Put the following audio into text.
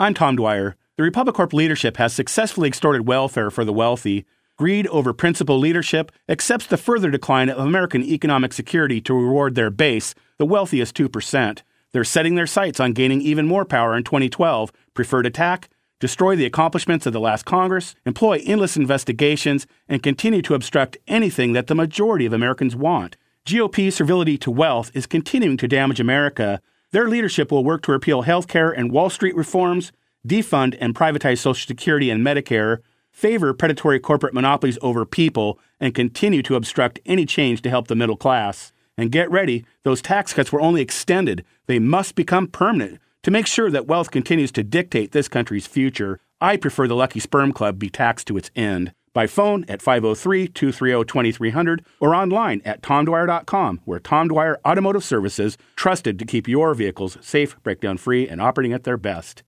I'm Tom Dwyer. The Republic Corp leadership has successfully extorted welfare for the wealthy. Greed over principled leadership accepts the further decline of American economic security to reward their base, the wealthiest 2%. They're setting their sights on gaining even more power in 2012, preferred attack, destroy the accomplishments of the last Congress, employ endless investigations, and continue to obstruct anything that the majority of Americans want. GOP servility to wealth is continuing to damage America. Their leadership will work to repeal health care and Wall Street reforms, defund and privatize Social Security and Medicare, favor predatory corporate monopolies over people, and continue to obstruct any change to help the middle class. And get ready, those tax cuts were only extended. They must become permanent to make sure that wealth continues to dictate this country's future. I prefer the Lucky Sperm Club be taxed to its end. By phone at 503-230-2300 or online at tomdwyer.com, where Tom Dwyer Automotive Services, trusted to keep your vehicles safe, breakdown-free, and operating at their best.